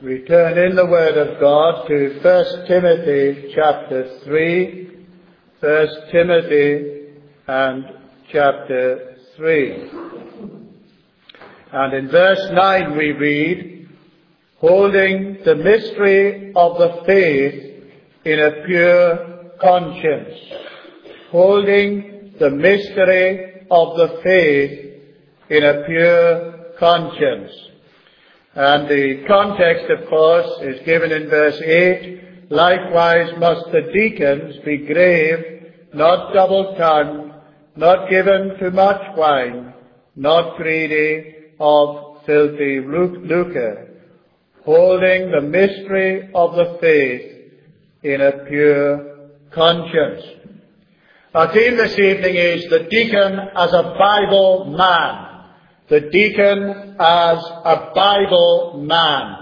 We turn in the Word of God to 1 Timothy chapter 3, 1 Timothy and chapter 3. And in verse 9 we read, holding the mystery of the faith in a pure conscience. Holding the mystery of the faith in a pure conscience. And the context, of course, is given in verse 8. Likewise must the deacons be grave, not double-tongued, not given to much wine, not greedy of filthy lucre, holding the mystery of the faith in a pure conscience. Our theme this evening is the deacon as a Bible man. The deacon as a Bible man.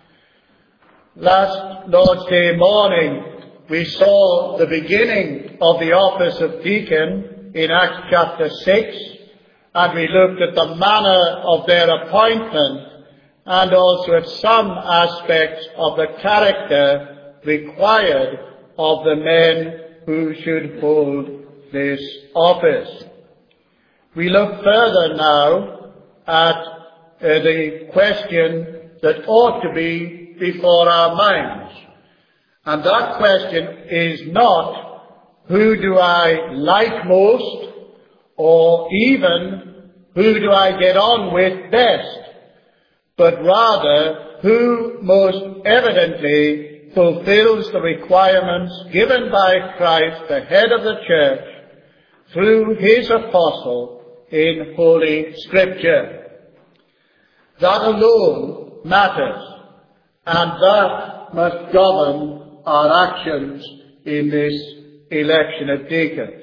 Last Lord's Day morning, we saw the beginning of the office of deacon in Acts chapter 6, and we looked at the manner of their appointment and also at some aspects of the character required of the men who should hold this office. We look further now at the question that ought to be before our minds. And that question is not, who do I like most, or even, who do I get on with best, but rather, who most evidently fulfills the requirements given by Christ, the head of the church, through his apostle, in Holy Scripture. That alone matters, and that must govern our actions in this election of deacons.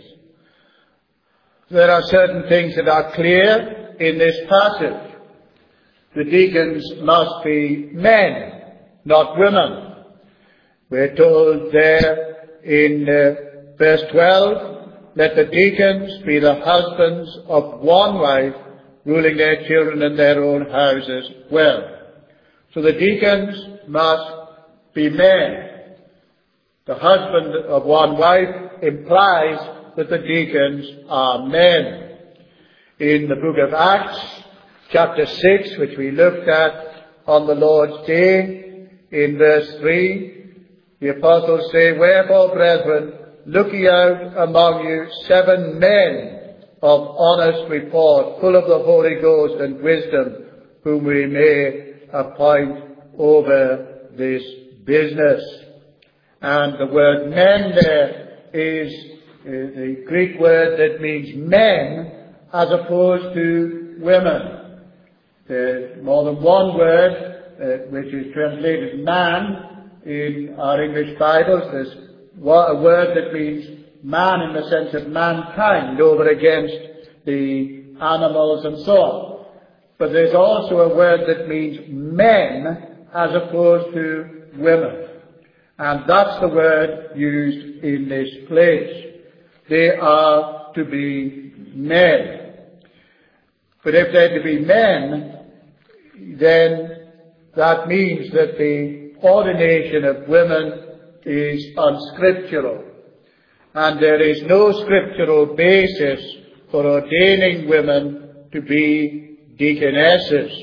There are certain things that are clear in this passage. The deacons must be men, not women. We're told there in verse 12, let the deacons be the husbands of one wife, ruling their children and their own houses well. So the deacons must be men. The husband of one wife implies that the deacons are men. In the book of Acts, chapter 6, which we looked at on the Lord's Day, in verse 3, the apostles say, wherefore, brethren, look ye out among you 7 men of honest report, full of the Holy Ghost and wisdom, whom we may appoint over this business. And the word men there is the Greek word that means men as opposed to women. There's more than one word which is translated man in our English Bibles. There's a word that means man in the sense of mankind over against the animals and so on. But there's also a word that means men as opposed to women. And that's the word used in this place. They are to be men. But if they're to be men, then that means that the ordination of women is unscriptural. And there is no scriptural basis for ordaining women to be deaconesses.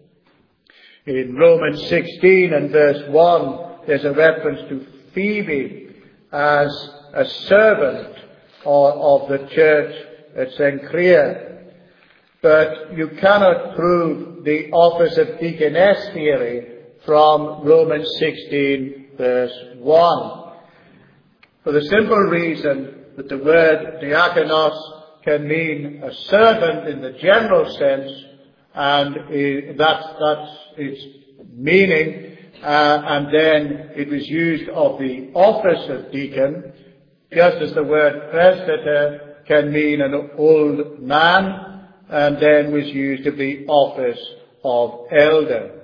In Romans 16 and verse 1, there's a reference to Phoebe as a servant of the church at Cenchrea. But you cannot prove the office of deaconess theory from Romans 16 verse 1. For the simple reason that the word diakonos can mean a servant in the general sense, and that's its meaning, and then it was used of the office of deacon, just as the word presbyter can mean an old man, and then was used of the office of elder.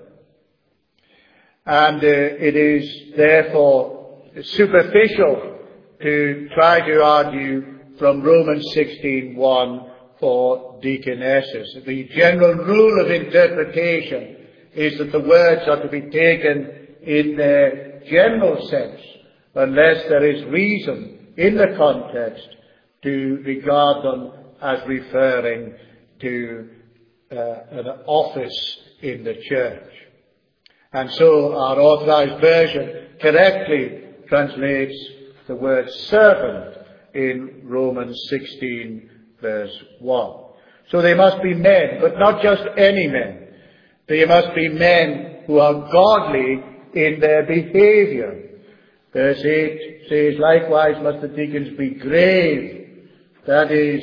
And it is therefore superficial to try to argue from Romans 16:1 for deaconesses. The general rule of interpretation is that the words are to be taken in their general sense, unless there is reason in the context to regard them as referring to an office in the church. And so our Authorized Version correctly translates the word servant in Romans 16 verse 1. So they must be men, but not just any men. They must be men who are godly in their behavior. Verse 8 says, likewise must the deacons be grave. That is,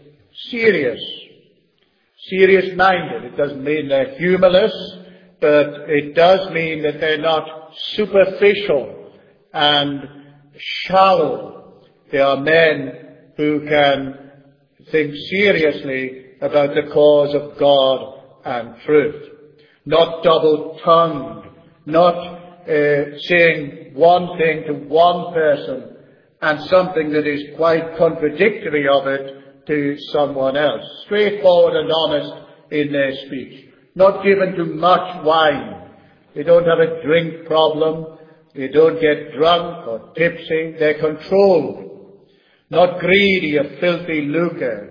serious-minded. It doesn't mean they're humorless, but it does mean that they're not superficial and shallow. They are men who can think seriously about the cause of God and truth. Not double-tongued, not saying one thing to one person and something that is quite contradictory of it to someone else. Straightforward and honest in their speech. Not given to much wine. They don't have a drink problem. They don't get drunk or tipsy. They're controlled. Not greedy of filthy lucre.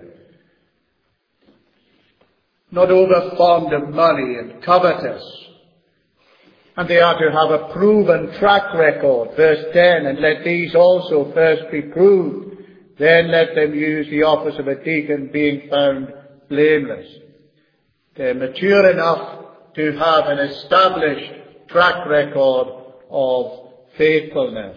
Not over fond of money and covetous. And they are to have a proven track record. Verse 10, and let these also first be proved. Then let them use the office of a deacon, being found blameless. They're mature enough to have an established track record of faithfulness.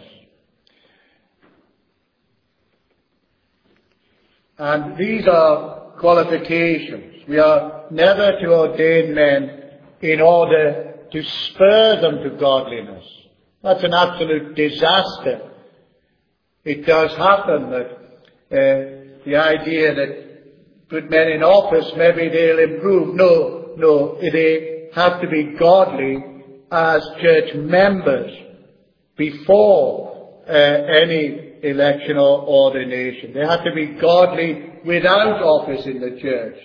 And these are qualifications. We are never to ordain men in order to spur them to godliness. That's an absolute disaster. It does happen that the idea that put men in office, maybe they'll improve. No, they have to be godly as church members before any election or ordination. They have to be godly without office in the church.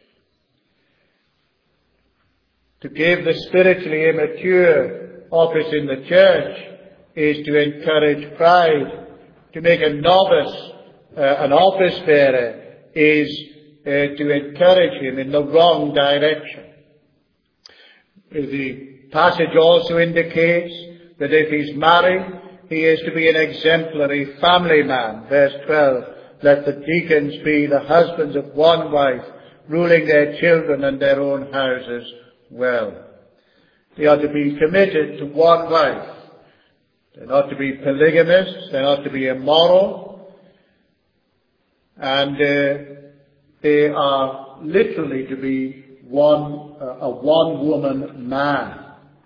To give the spiritually immature office in the church is to encourage pride. To make a novice an office bearer is to encourage him in the wrong direction. The passage also indicates that if he's married, he is to be an exemplary family man. Verse 12, let the deacons be the husbands of one wife, ruling their children and their own houses well. They are to be committed to one wife. They're not to be polygamists. They're not to be immoral. And they are literally to be a one-woman man.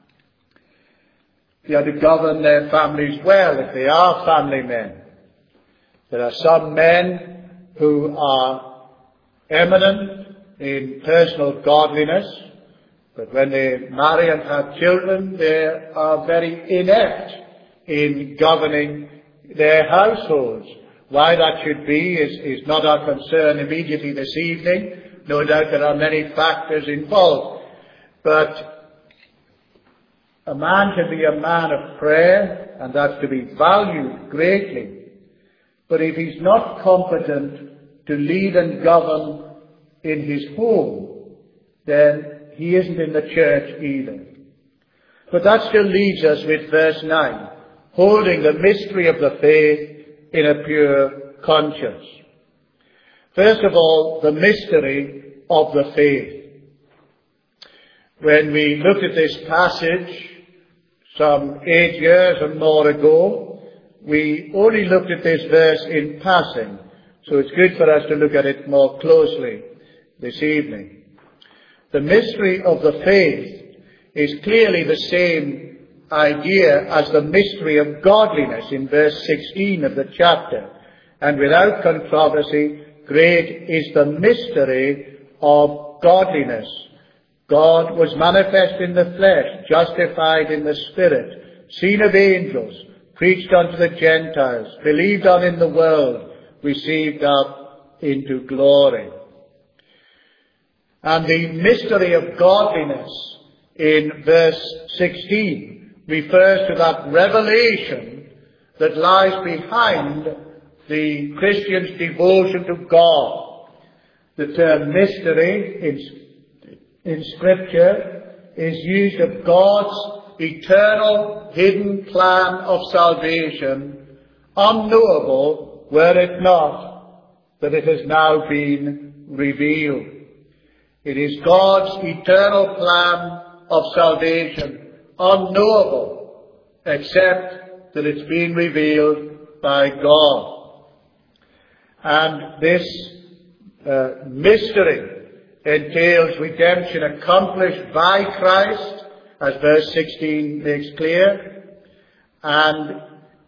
They are to govern their families well if they are family men. There are some men who are eminent in personal godliness, but when they marry and have children, they are very inept in governing their households. Why that should be is not our concern immediately this evening. No doubt there are many factors involved. But a man can be a man of prayer, and that's to be valued greatly. But if he's not competent to lead and govern in his home, then he isn't in the church either. But that still leaves us with verse 9, holding the mystery of the faith in a pure conscience. First of all, the mystery of the faith. When we looked at this passage some 8 years and more ago, we only looked at this verse in passing, so it's good for us to look at it more closely this evening. The mystery of the faith is clearly the same idea as the mystery of godliness in verse 16 of the chapter. And without controversy, great is the mystery of godliness. God was manifest in the flesh, justified in the Spirit, seen of angels, preached unto the Gentiles, believed on in the world, received up into glory. And the mystery of godliness in verse 16 refers to that revelation that lies behind the Christian's devotion to God. The term mystery in Scripture is used of God's eternal hidden plan of salvation, unknowable were it not that it has now been revealed. It is God's eternal plan of salvation, unknowable, except that it's been revealed by God. And this mystery entails redemption accomplished by Christ, as verse 16 makes clear, and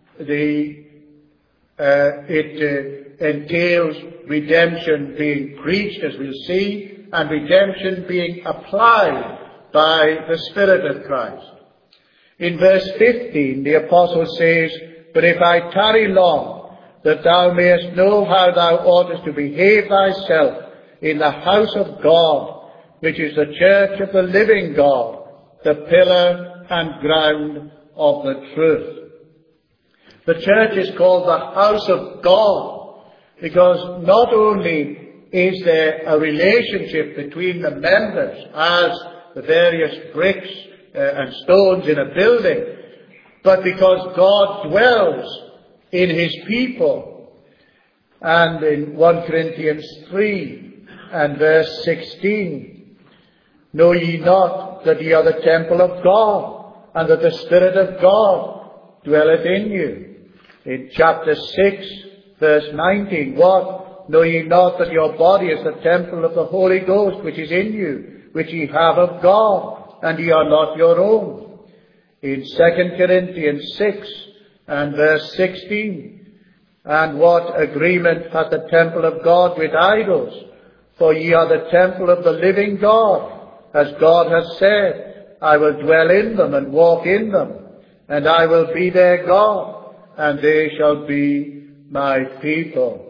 it entails redemption being preached, as we'll see, and redemption being applied by the Spirit of Christ. In verse 15, the apostle says, "But if I tarry long, that thou mayest know how thou oughtest to behave thyself in the house of God, which is the church of the living God, the pillar and ground of the truth." The church is called the house of God because not only is there a relationship between the members as the various bricks and stones in a building, but because God dwells in his people. And in 1 Corinthians 3 and verse 16, "Know ye not that ye are the temple of God, and that the Spirit of God dwelleth in you?" In chapter 6, verse 19, "What? Know ye not that your body is the temple of the Holy Ghost, which is in you, which ye have of God, and ye are not your own?" In 2 Corinthians 6 and verse 16, "And what agreement hath the temple of God with idols? For ye are the temple of the living God, as God hath said, I will dwell in them and walk in them, and I will be their God, and they shall be my people."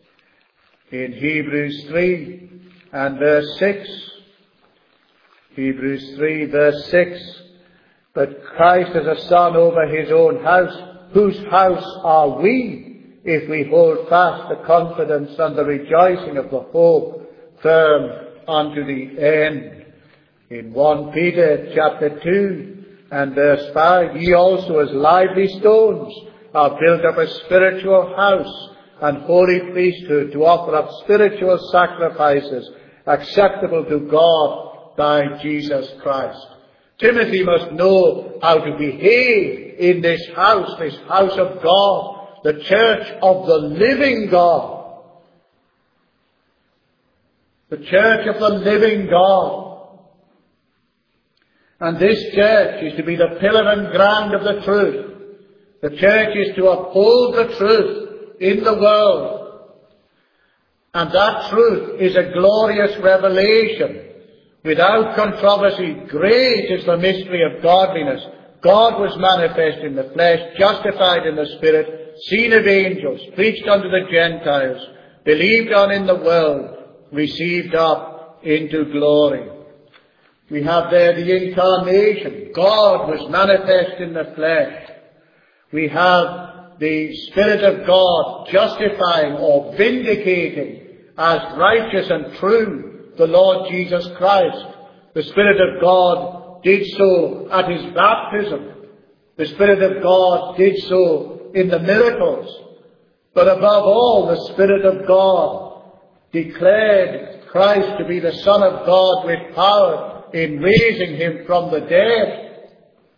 In Hebrews 3 and verse 6, Hebrews 3 verse 6, "But Christ is a son over his own house. Whose house are we, if we hold fast the confidence and the rejoicing of the hope firm unto the end?" In 1 Peter chapter 2 and verse 5, "Ye also as lively stones are built up a spiritual house and holy priesthood to offer up spiritual sacrifices acceptable to God by Jesus Christ." Timothy must know how to behave in this house of God, the church of the living God. The church of the living God. And this church is to be the pillar and ground of the truth. The church is to uphold the truth in the world. And that truth is a glorious revelation. Without controversy, great is the mystery of godliness. God was manifest in the flesh, justified in the Spirit, seen of angels, preached unto the Gentiles, believed on in the world, received up into glory. We have there the incarnation. God was manifest in the flesh. We have the Spirit of God justifying or vindicating as righteous and true the Lord Jesus Christ. The Spirit of God did so at his baptism. The Spirit of God did so in the miracles. But above all, the Spirit of God declared Christ to be the Son of God with power in raising him from the dead.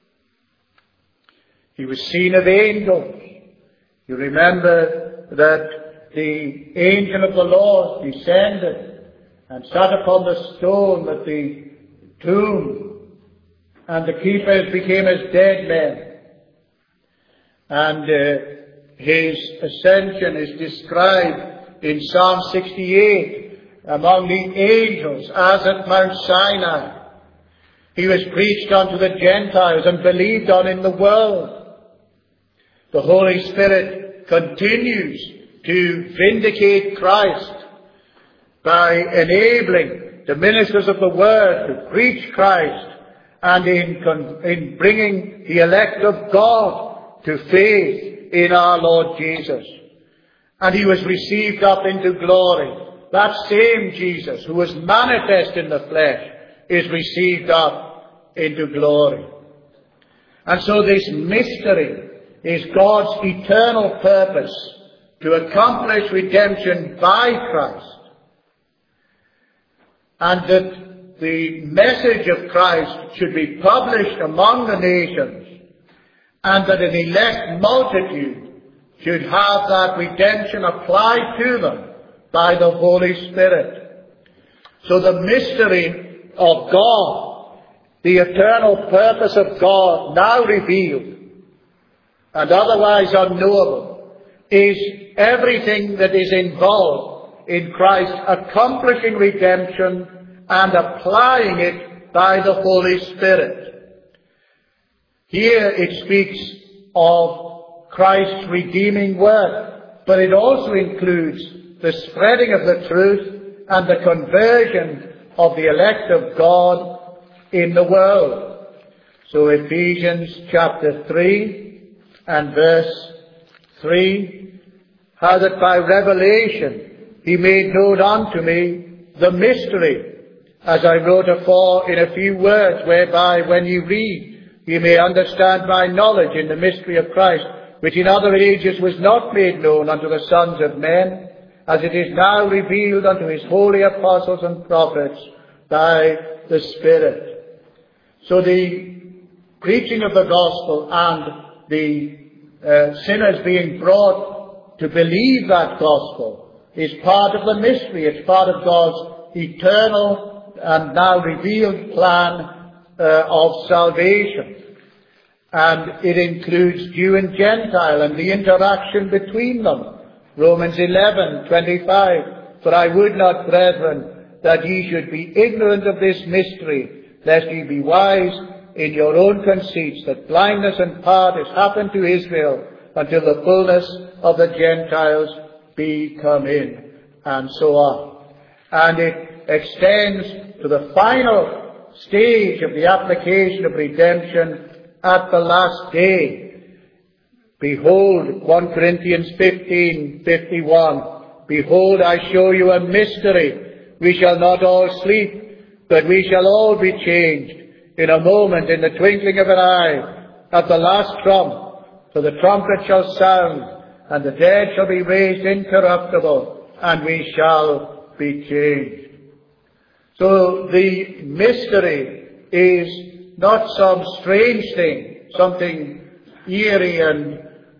He was seen of angels. You remember that the angel of the Lord descended and sat upon the stone at the tomb, and the keepers became as dead men. And his ascension is described in Psalm 68 among the angels as at Mount Sinai. He was preached unto the Gentiles and believed on in the world. The Holy Spirit continues to vindicate Christ by enabling the ministers of the Word to preach Christ and in bringing the elect of God to faith in our Lord Jesus. And he was received up into glory. That same Jesus who was manifest in the flesh is received up into glory. And so this mystery is God's eternal purpose to accomplish redemption by Christ. And that the message of Christ should be published among the nations, and that an elect multitude should have that redemption applied to them by the Holy Spirit. So the mystery of God, the eternal purpose of God now revealed and otherwise unknowable, is everything that is involved in Christ accomplishing redemption and applying it by the Holy Spirit. Here it speaks of Christ's redeeming work, but it also includes the spreading of the truth and the conversion of the elect of God in the world. So Ephesians chapter 3 and verse 3, how that by revelation he made known unto me the mystery, as I wrote afore in a few words, whereby when you read, you may understand my knowledge in the mystery of Christ, which in other ages was not made known unto the sons of men, as it is now revealed unto his holy apostles and prophets by the Spirit. So the preaching of the gospel and the sinners being brought to believe that gospel is part of the mystery. It's part of God's eternal and now revealed plan of salvation. And it includes Jew and Gentile and the interaction between them. Romans 11:25, for I would not, brethren, that ye should be ignorant of this mystery, lest ye be wise in your own conceits, that blindness and part is happened to Israel until the fullness of the Gentiles be come in, and so on. And it extends to the final stage of the application of redemption at the last day. Behold, 1 Corinthians 15:51, behold, I show you a mystery. We shall not all sleep, but we shall all be changed in a moment, in the twinkling of an eye, at the last trump. For the trumpet shall sound, and the dead shall be raised incorruptible, and we shall be changed. So the mystery is not some strange thing, something eerie and,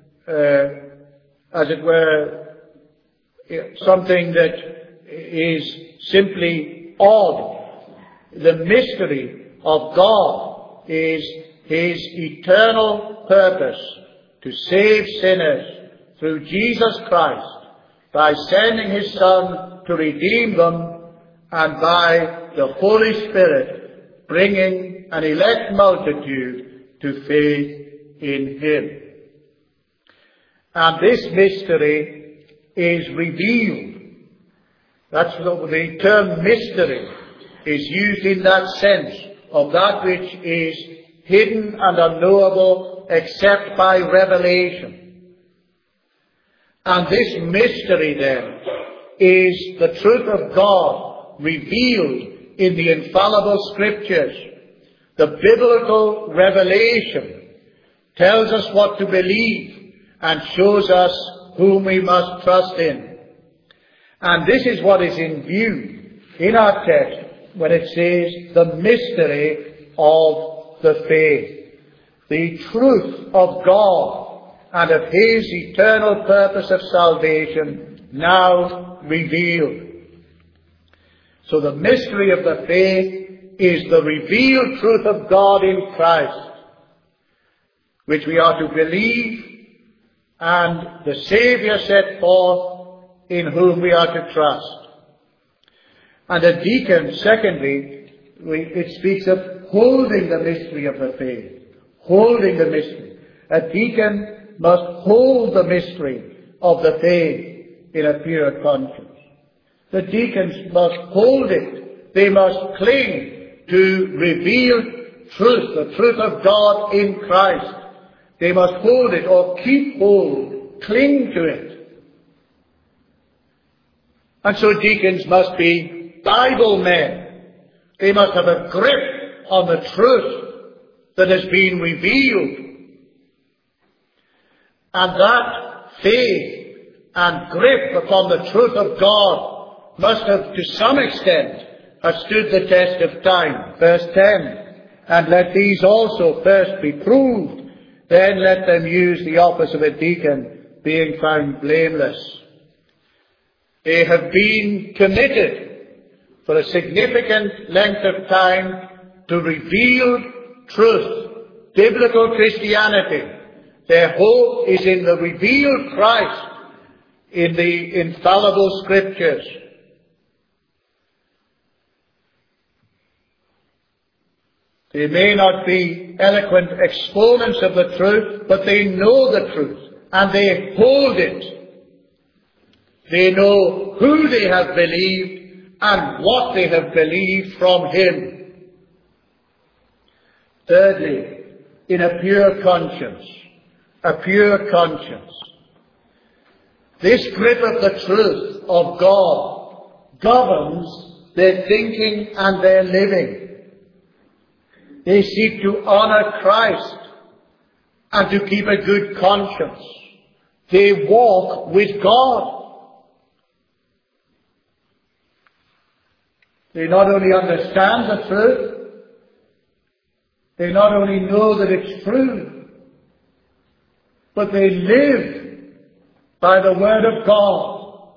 as it were, something that is simply odd. The mystery of God is his eternal purpose to save sinners through Jesus Christ by sending his Son to redeem them, and by the Holy Spirit bringing an elect multitude to faith in him. And this mystery is revealed. That's the term mystery is used in that sense of that which is hidden and unknowable except by revelation. And this mystery then is the truth of God revealed in the infallible Scriptures. The biblical revelation tells us what to believe and shows us whom we must trust in. And this is what is in view in our text when it says the mystery of the faith. The truth of God and of his eternal purpose of salvation now revealed. So the mystery of the faith is the revealed truth of God in Christ, which we are to believe, and the Saviour set forth, in whom we are to trust. And a deacon, secondly, it speaks of holding the mystery of the faith. Holding the mystery. A deacon must hold the mystery of the faith in a pure conscience. The deacons must hold it. They must cling to revealed truth, the truth of God in Christ. They must hold it or keep hold, cling to it. And so deacons must be Bible men. They must have a grip on the truth that has been revealed. And that faith and grip upon the truth of God must have, to some extent, have stood the test of time. Verse 10, and let these also first be proved, then let them use the office of a deacon, being found blameless. They have been committed for a significant length of time to revealed truth, biblical Christianity. Their hope is in the revealed Christ, in the infallible Scriptures. They may not be eloquent exponents of the truth, but they know the truth, and they hold it. They know who they have believed and what they have believed from Him. Thirdly, in a pure conscience. A pure conscience. This grip of the truth of God governs their thinking and their living. They seek to honor Christ and to keep a good conscience. They walk with God. They not only understand the truth, they not only know that it's true, but they live by the Word of God.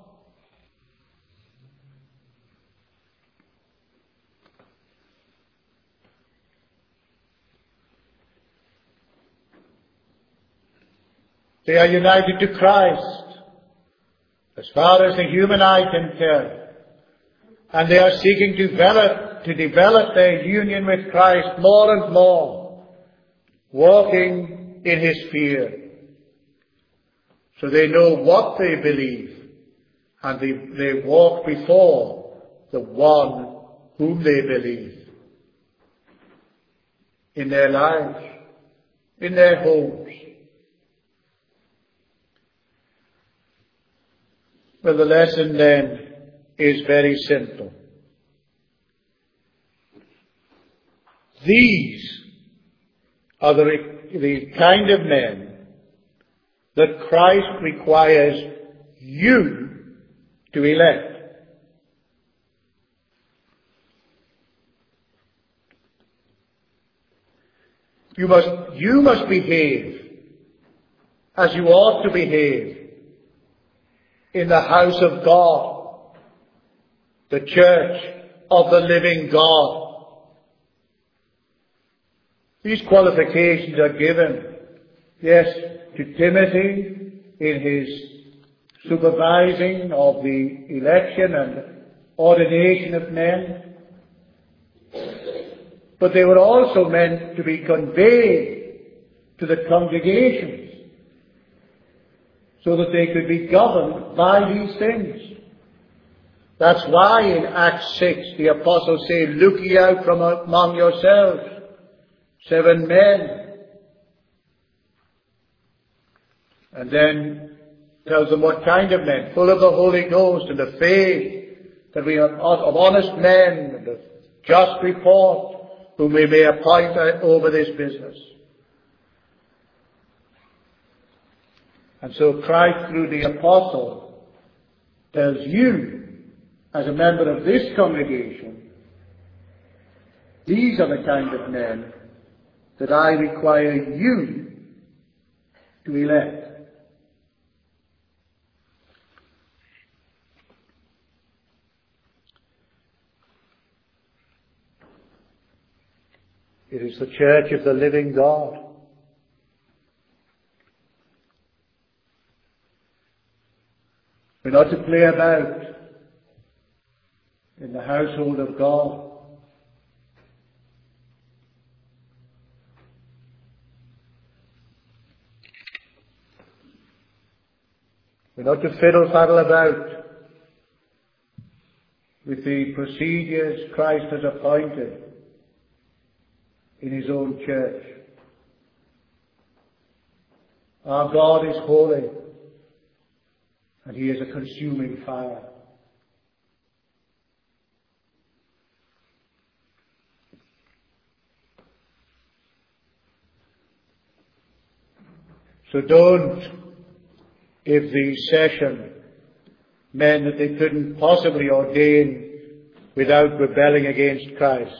They are united to Christ as far as the human eye can tell. And they are seeking to develop their union with Christ more and more, walking in His fear. So they know what they believe, and they walk before the one whom they believe. In their lives, in their homes. Well, the lesson then is very simple. These are the kind of men that Christ requires you to elect. You must behave as you ought to behave in the house of God, the church of the living God. These qualifications are given, yes, to Timothy in his supervising of the election and ordination of men. But they were also meant to be conveyed to the congregations so that they could be governed by these things. That's why in Acts 6 the apostles say, look ye out from among yourselves 7 men. And then tells them what kind of men, full of the Holy Ghost and of faith, that we are of honest men and of just report, whom we may appoint over this business. And so Christ, through the apostle, tells you, as a member of this congregation, these are the kind of men that I require you to elect. It is the church of the living God. We're not to play about in the household of God. We're not to fiddle-faddle about with the procedures Christ has appointed. in his own church. Our God is holy, and he is a consuming fire. So don't, if the session meant that they couldn't possibly ordain without rebelling against Christ,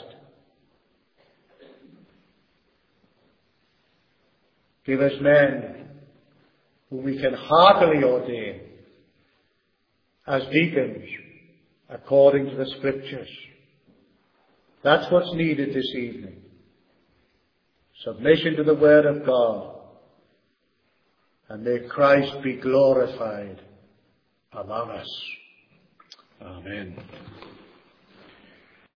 give us men whom we can heartily ordain as deacons according to the Scriptures. That's what's needed this evening. Submission to the Word of God. And may Christ be glorified among us. Amen.